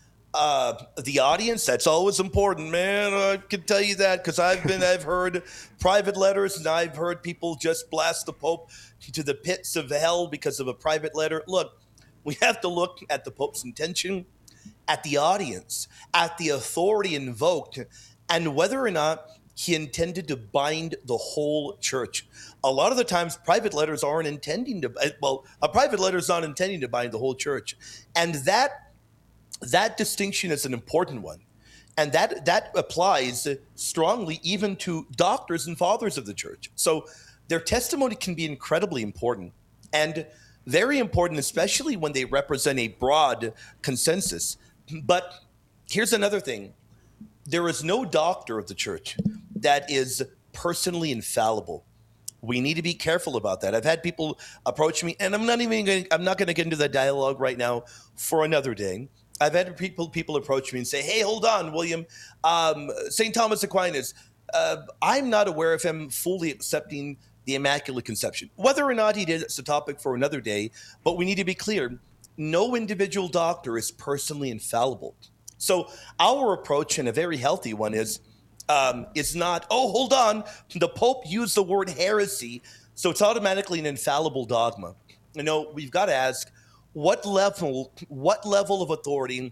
uh, the audience. That's always important, man. I can tell you that because I've been, I've heard private letters, and I've heard people just blast the Pope to the pits of hell because of a private letter. Look, we have to look at the Pope's intention, at the audience, at the authority invoked, and whether or not he intended to bind the whole church. A lot of the times, private letters aren't intending to, well, a private letter is not intending to bind the whole church. And that that distinction is an important one. And that, that applies strongly even to doctors and fathers of the church. So their testimony can be incredibly important and very important, especially when they represent a broad consensus. But here's another thing. There is no doctor of the church that is personally infallible. We need to be careful about that. I've had people approach me, and I'm not even going, I'm not going to get into that dialogue right now for another day. I've had people people approach me and say, "Hey, hold on, William, um, Saint Thomas Aquinas. Uh, I'm not aware of him fully accepting the Immaculate Conception. Whether or not he did, it's a topic for another day. But we need to be clear: no individual doctor is personally infallible." So our approach, and a very healthy one, is um, is not, oh, hold on, the Pope used the word heresy, so it's automatically an infallible dogma. You know, we've got to ask, what level, what level of authority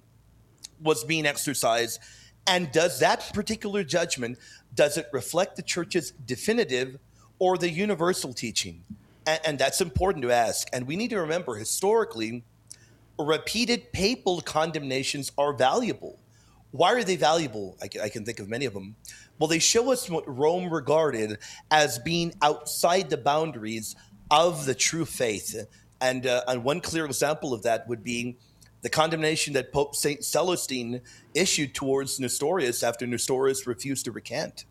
was being exercised, and does that particular judgment, does it reflect the Church's definitive or the universal teaching? And, and that's important to ask. And we need to remember, historically, repeated papal condemnations are valuable. Why are they valuable? I can, I can think of many of them. Well, they show us what Rome regarded as being outside the boundaries of the true faith. And, uh, and one clear example of that would be the condemnation that Pope Saint Celestine issued towards Nestorius after Nestorius refused to recant.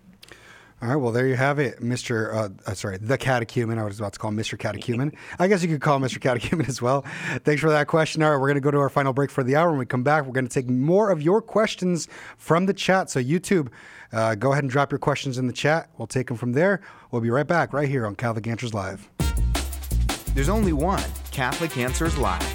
All right, well, there you have it, Mister Uh, uh, sorry, the catechumen. I was about to call him Mister Catechumen. I guess you could call him Mister Catechumen as well. Thanks for that question. All right, we're going to go to our final break for the hour. When we come back, we're going to take more of your questions from the chat. So YouTube, uh, go ahead and drop your questions in the chat. We'll take them from there. We'll be right back right here on Catholic Answers Live. There's only one Catholic Answers Live.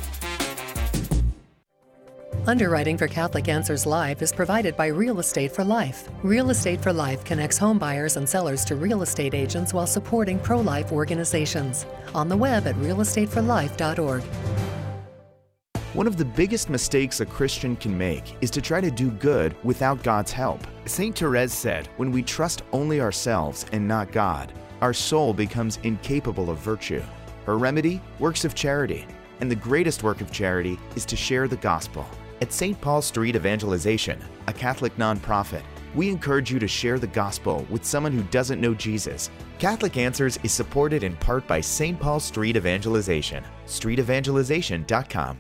Underwriting for Catholic Answers Live is provided by Real Estate for Life. Real Estate for Life connects home buyers and sellers to real estate agents while supporting pro-life organizations. On the web at real estate for life dot org. One of the biggest mistakes a Christian can make is to try to do good without God's help. Saint Therese said, "When we trust only ourselves and not God, our soul becomes incapable of virtue." Her remedy? Works of charity. And the greatest work of charity is to share the gospel. At Saint Paul Street Evangelization, a Catholic nonprofit, we encourage you to share the gospel with someone who doesn't know Jesus. Catholic Answers is supported in part by Saint Paul Street Evangelization, street evangelization dot com.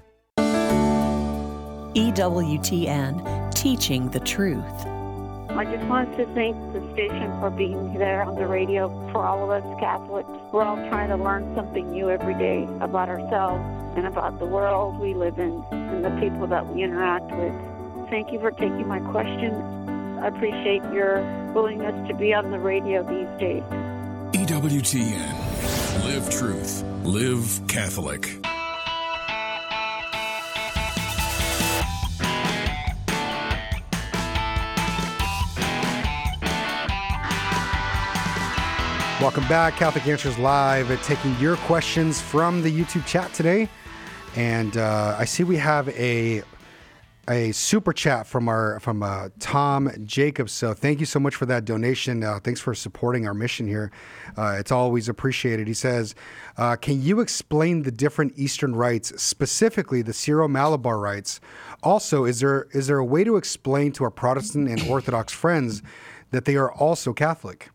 E W T N, teaching the truth. I just wanted to thank the station for being there on the radio for all of us Catholics. We're all trying to learn something new every day about ourselves and about the world we live in and the people that we interact with. Thank you for taking my question. I appreciate your willingness to be on the radio these days. E W T N. Live truth. Live Catholic. Welcome back, Catholic Answers Live, at taking your questions from the YouTube chat today. And uh, I see we have a a super chat from our from uh, Tom Jacobs. So thank you so much for that donation. Uh, thanks for supporting our mission here. Uh, it's always appreciated. He says, uh, "Can you explain the different Eastern rites, specifically the Syro-Malabar rites? Also, is there is there a way to explain to our Protestant and Orthodox friends that they are also Catholic?"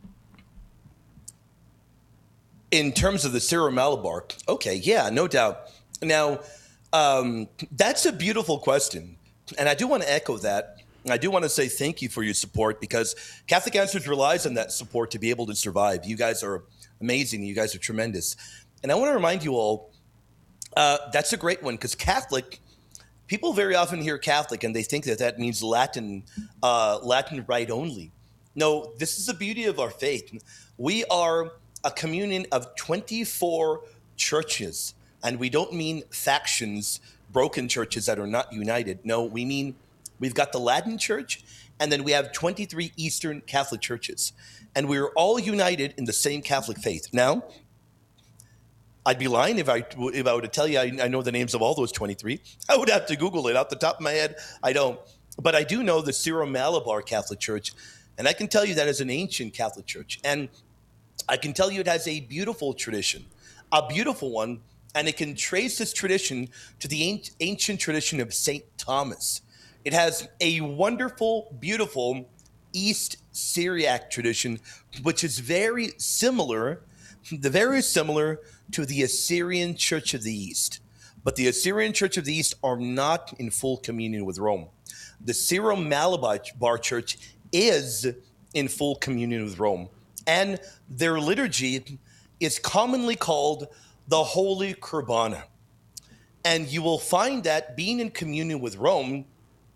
In terms of the Syro-Malabar, okay, yeah, no doubt. Now, um, that's a beautiful question. And I do want to echo that. I do want to say thank you for your support, because Catholic Answers relies on that support to be able to survive. You guys are amazing. You guys are tremendous. And I want to remind you all, uh, that's a great one, because Catholic people very often hear Catholic and they think that that means Latin, uh, Latin Rite only. No, this is the beauty of our faith. We are a communion of twenty-four churches, and we don't mean factions, broken churches that are not united. No, we mean we've got the Latin Church, and then we have twenty-three Eastern Catholic churches, and we're all united in the same Catholic faith. Now, I'd be lying if I if I were to tell you I, I know the names of all those twenty-three. I would have to Google it off the top of my head. I don't. But I do know the Syro-Malabar Catholic Church, and I can tell you that is an ancient Catholic church. And I can tell you it has a beautiful tradition, a beautiful one, and it can trace this tradition to the ancient tradition of Saint Thomas. It has a wonderful, beautiful East Syriac tradition, which is very similar, very similar to the Assyrian Church of the East. But the Assyrian Church of the East are not in full communion with Rome. The Syro-Malabar Church is in full communion with Rome. And their liturgy is commonly called the Holy Kurbana. And you will find that being in communion with Rome,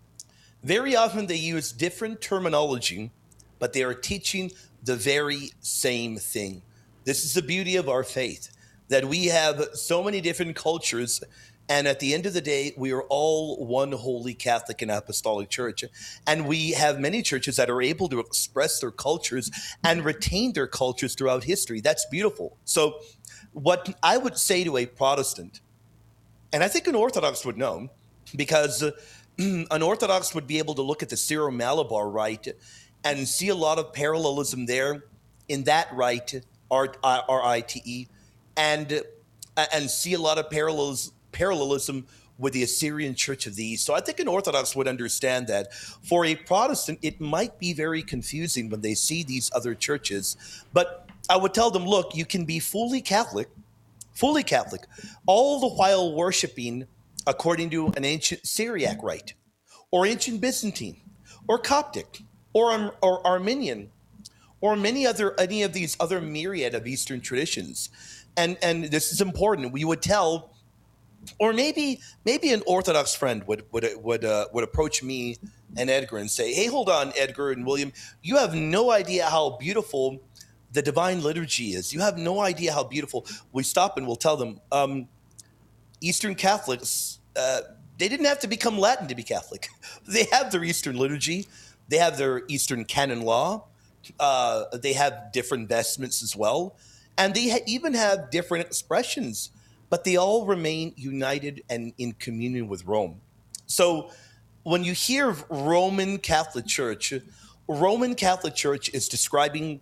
very often they use different terminology, but they are teaching the very same thing. This is the beauty of our faith, that we have so many different cultures, and at the end of the day, we are all one holy Catholic and Apostolic Church. And we have many churches that are able to express their cultures and retain their cultures throughout history. That's beautiful. So what I would say to a Protestant, and I think an Orthodox would know, because an Orthodox would be able to look at the Syro-Malabar Rite and see a lot of parallelism there in that rite, R I T E, and, and see a lot of parallels parallelism with the Assyrian Church of the East. So I think an Orthodox would understand that. For a Protestant, it might be very confusing when they see these other churches. But I would tell them, look, you can be fully Catholic, fully Catholic, all the while worshiping according to an ancient Syriac rite, or ancient Byzantine, or Coptic, or, or Armenian, or many other any of these other myriad of Eastern traditions. And, and this is important. We would tell, or maybe maybe an Orthodox friend would would would uh, would approach me and Edgar and say, "Hey, hold on, Edgar and William, you have no idea how beautiful the Divine Liturgy is. You have no idea how beautiful." We stop and we'll tell them, um, Eastern Catholics, uh, they didn't have to become Latin to be Catholic. They have their Eastern liturgy, they have their Eastern canon law, uh, they have different vestments as well, and they ha- even have different expressions. But they all remain united and in communion with Rome. So when you hear Roman Catholic Church, Roman Catholic Church is describing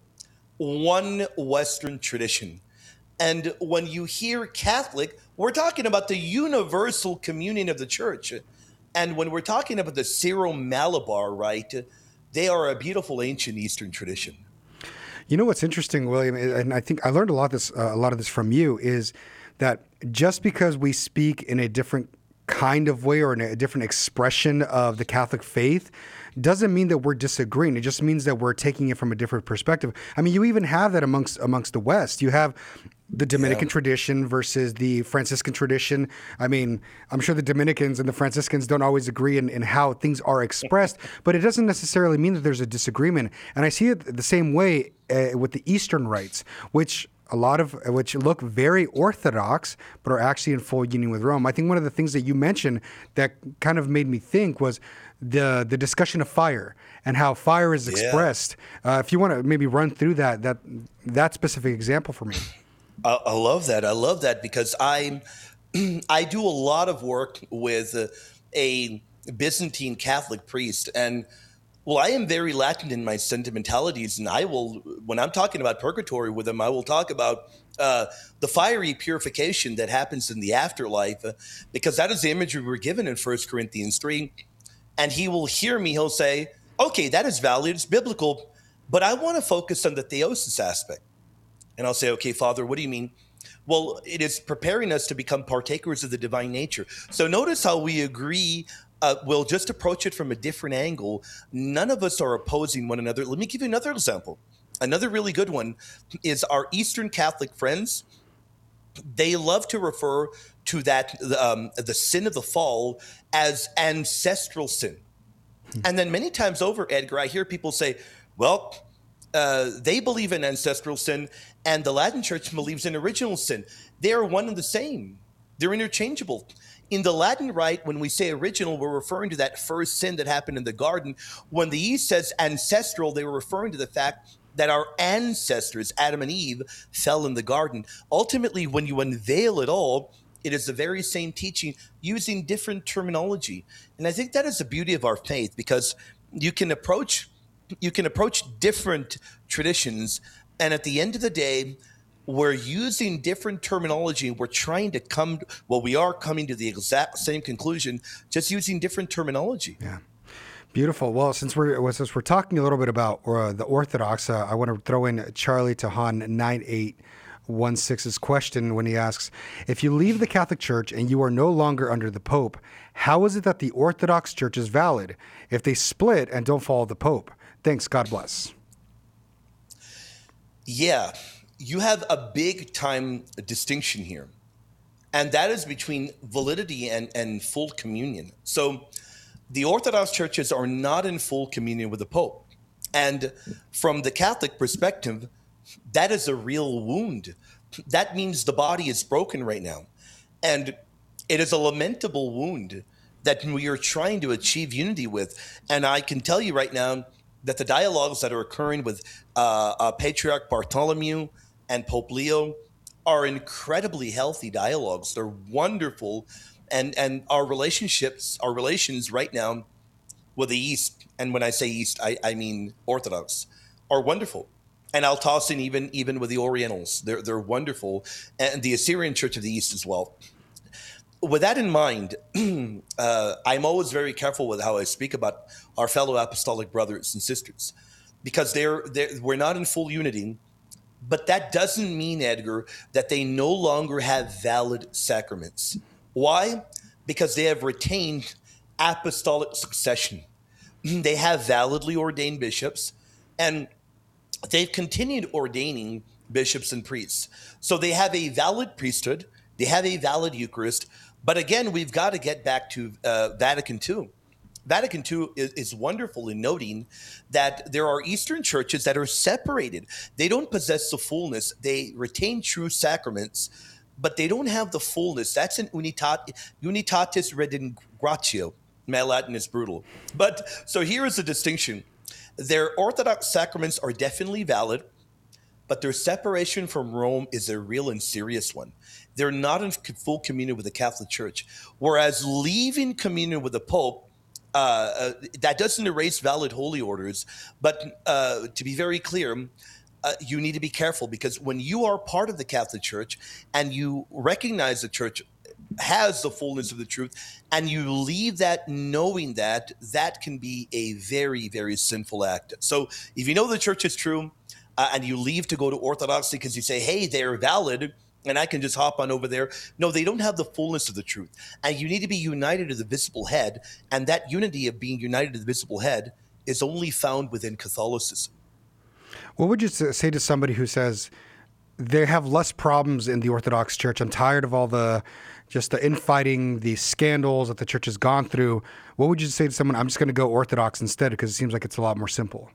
one Western tradition. And when you hear Catholic, we're talking about the universal communion of the church. And when we're talking about the Syro-Malabar Rite, they are a beautiful ancient Eastern tradition. You know what's interesting, William, and I think I learned a lot of this, uh, a lot of this from you, is that just because we speak in a different kind of way or in a different expression of the Catholic faith doesn't mean that we're disagreeing. It just means that we're taking it from a different perspective. I mean, you even have that amongst amongst the West. You have the Dominican yeah. tradition versus the Franciscan tradition. I mean, I'm sure the Dominicans and the Franciscans don't always agree in, in how things are expressed, but it doesn't necessarily mean that there's a disagreement. And I see it the same way uh, with the Eastern rites, which a lot of which look very Orthodox, but are actually in full union with Rome. I think one of the things that you mentioned that kind of made me think was the the discussion of fire and how fire is expressed. Yeah. Uh, if you want to maybe run through that that that specific example for me. I, I love that. I love that because I I do a lot of work with a, a Byzantine Catholic priest, and well, I am very Latin in my sentimentalities, and I will, when I'm talking about purgatory with him, I will talk about uh, the fiery purification that happens in the afterlife, uh, because that is the imagery we're given in First Corinthians three. And he will hear me, he'll say, okay, that is valid, it's biblical, but I want to focus on the theosis aspect. And I'll say, okay, Father, what do you mean? Well, it is preparing us to become partakers of the divine nature. So notice how we agree. Uh, we'll just approach it from a different angle. None of us are opposing one another. Let me give you another example. Another really good one is our Eastern Catholic friends. They love to refer to that um, the sin of the fall as ancestral sin. And then many times over, Edgar, I hear people say, well, uh, they believe in ancestral sin and the Latin Church believes in original sin. They are one and the same. They're interchangeable. In the Latin Rite, when we say original, we're referring to that first sin that happened in the garden. When the East says ancestral, they were referring to the fact that our ancestors, Adam and Eve, fell in the garden. Ultimately, when you unveil it all, it is the very same teaching using different terminology. And I think that is the beauty of our faith, because you can approach you can approach different traditions, and at the end of the day, we're using different terminology. We're trying to come, well, we are coming to the exact same conclusion, just using different terminology. Yeah. Beautiful. Well, since we're well, since we're talking a little bit about uh, the Orthodox, uh, I want to throw in Charlie Tahan nine eight one six's question when he asks, if you leave the Catholic Church and you are no longer under the Pope, how is it that the Orthodox Church is valid if they split and don't follow the Pope? Thanks. God bless. Yeah, you have a big time distinction here, and that is between validity and, and full communion. So the Orthodox churches are not in full communion with the Pope. And from the Catholic perspective, that is a real wound. That means the body is broken right now. And it is a lamentable wound that we are trying to achieve unity with. And I can tell you right now that the dialogues that are occurring with uh, uh, Patriarch Bartholomew and Pope Leo are incredibly healthy dialogues. They're wonderful. And and our relationships, our relations right now with the East, and when I say East, I, I mean Orthodox, are wonderful. And I'll toss in even even with the Orientals. They're they're wonderful. And the Assyrian Church of the East as well. With that in mind, uh, I'm always very careful with how I speak about our fellow apostolic brothers and sisters, because they're, they're we're not in full unity. But that doesn't mean, Edgar, that they no longer have valid sacraments. Why? Because they have retained apostolic succession. They have validly ordained bishops, and they've continued ordaining bishops and priests. So they have a valid priesthood, they have a valid Eucharist. But again, we've got to get back to uh, Vatican Two. Vatican Two is, is wonderful in noting that there are Eastern churches that are separated. They don't possess the fullness. They retain true sacraments, but they don't have the fullness. That's an unitat, unitatis redingratio. My Latin is brutal. But so here is the distinction. Their Orthodox sacraments are definitely valid, but their separation from Rome is a real and serious one. They're not in full communion with the Catholic Church. Whereas leaving communion with the Pope, uh, uh, that doesn't erase valid holy orders. But uh, to be very clear, uh, you need to be careful, because when you are part of the Catholic Church and you recognize the Church has the fullness of the truth, and you leave that knowing that, that can be a very, very sinful act. So if you know the Church is true uh, and you leave to go to Orthodoxy because you say, hey, they're valid, and I can just hop on over there. No, they don't have the fullness of the truth. And you need to be united to the visible head. And that unity of being united to the visible head is only found within Catholicism. What would you say to somebody who says they have less problems in the Orthodox Church? I'm tired of all the, just the infighting, the scandals that the church has gone through. What would you say to someone, I'm just going to go Orthodox instead because it seems like it's a lot more simple?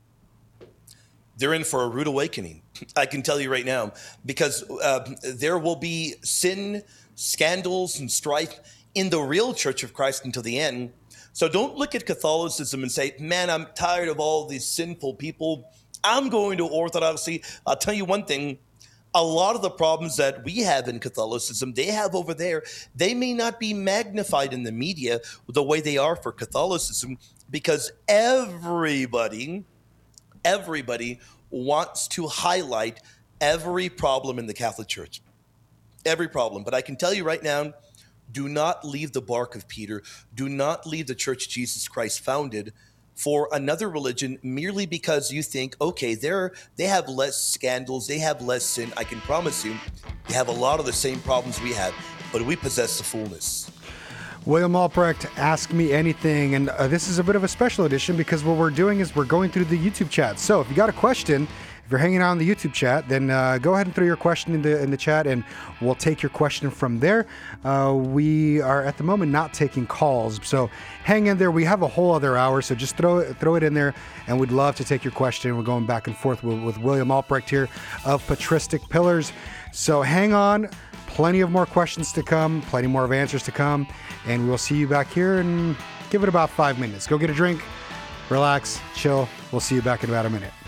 They're in for a rude awakening. I can tell you right now, because uh, there will be sin, scandals, and strife in the real Church of Christ until the end. So don't look at Catholicism and say, man, I'm tired of all these sinful people. I'm going to Orthodoxy. I'll tell you one thing. A lot of the problems that we have in Catholicism, they have over there. They may not be magnified in the media the way they are for Catholicism, because everybody... Everybody wants to highlight every problem in the Catholic Church, every problem. But I can tell you right now, do not leave the bark of Peter. Do not leave the Church Jesus Christ founded for another religion merely because you think, okay, they're, they have less scandals, they have less sin. I can promise you, they have a lot of the same problems we have, but we possess the fullness. William Albrecht, Ask Me Anything. And uh, this is a bit of a special edition because what we're doing is we're going through the YouTube chat. So if you got a question, if If you're hanging out in the YouTube chat, then uh, go ahead and throw your question in the in the chat, and we'll take your question from there. Uh, we are at the moment not taking calls, so hang in there. We have a whole other hour, so just throw it, throw it in there, and we'd love to take your question. We're going back and forth with, with William Albrecht here of Patristic Pillars. So hang on. Plenty of more questions to come, plenty more of answers to come, and we'll see you back here and give it about five minutes. Go get a drink, relax, chill. We'll see you back in about a minute.